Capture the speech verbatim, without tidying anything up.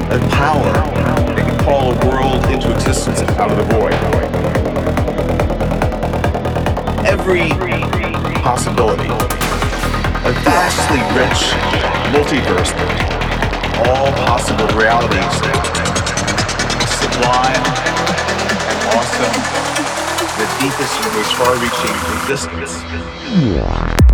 a power that can call a world into existence out of the void. Every possibility, a vastly rich multiverse, all possible realities, sublime and awesome, the deepest and most far-reaching existence.